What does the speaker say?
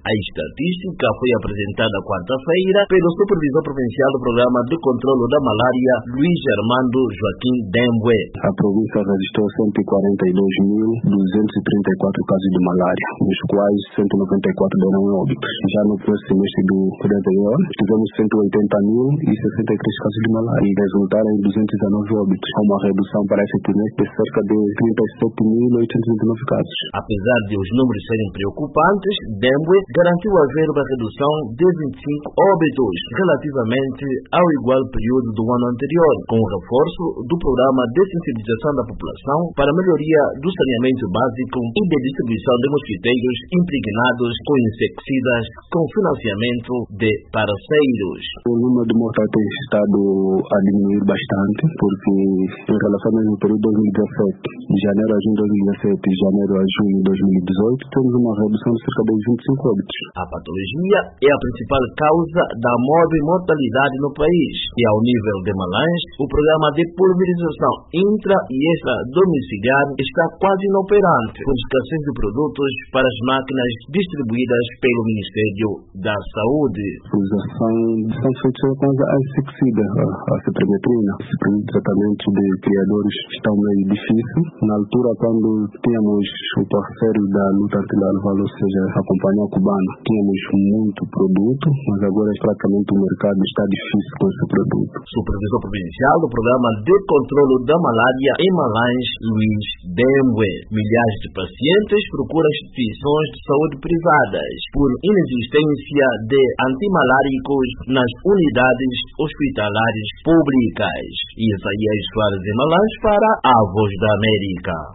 A estatística foi apresentada quarta-feira pelo supervisor provincial do Programa de Controlo da Malária, Luiz Armando Joaquim Dembwe. A província registrou 142.234 casos de malária, dos quais 194 deram óbitos. Já no próximo semestre do anterior, tivemos 180.063 casos de malária e resultaram em 219 óbitos, com uma redução para esse trimestre de cerca de 37.829 casos. Apesar de os números serem preocupantes, Dembwe garantiu haver uma redução de 25 óbitos relativamente ao igual período do ano anterior, com o reforço do programa de sensibilização da população para a melhoria do saneamento básico e de distribuição de mosquiteiros impregnados com inseticidas com financiamento de parceiros. O número de mortes tem estado a diminuir bastante, porque em relação ao mesmo período de 2017, de janeiro a junho de 2017 e janeiro a junho de 2018, temos uma redução de cerca de 25 óbitos. A patologia é a principal causa da mortalidade no país e, ao nível de Malães, o programa de pulverização intra e extra-domiciliar está quase inoperante por escassez de produtos para as máquinas distribuídas pelo Ministério da Saúde. A utilização são feitas com a insecticida, a cipremetrina. Os tratamentos de criadores estão meio difíceis. Na altura, quando tínhamos o parceiro da luta antilarval, ou seja, a companhia cubana, tínhamos muito produto, mas agora praticamente o mercado está difícil com esse produto. Supervisor provincial do Programa de Controlo da Malária em Malães, Luiz Dembwe. Milhares de pacientes procuram instituições de saúde privadas por inexistência de antimaláricos nas unidades hospitalares públicas. Isaías Soares em Malães para a Voz da América.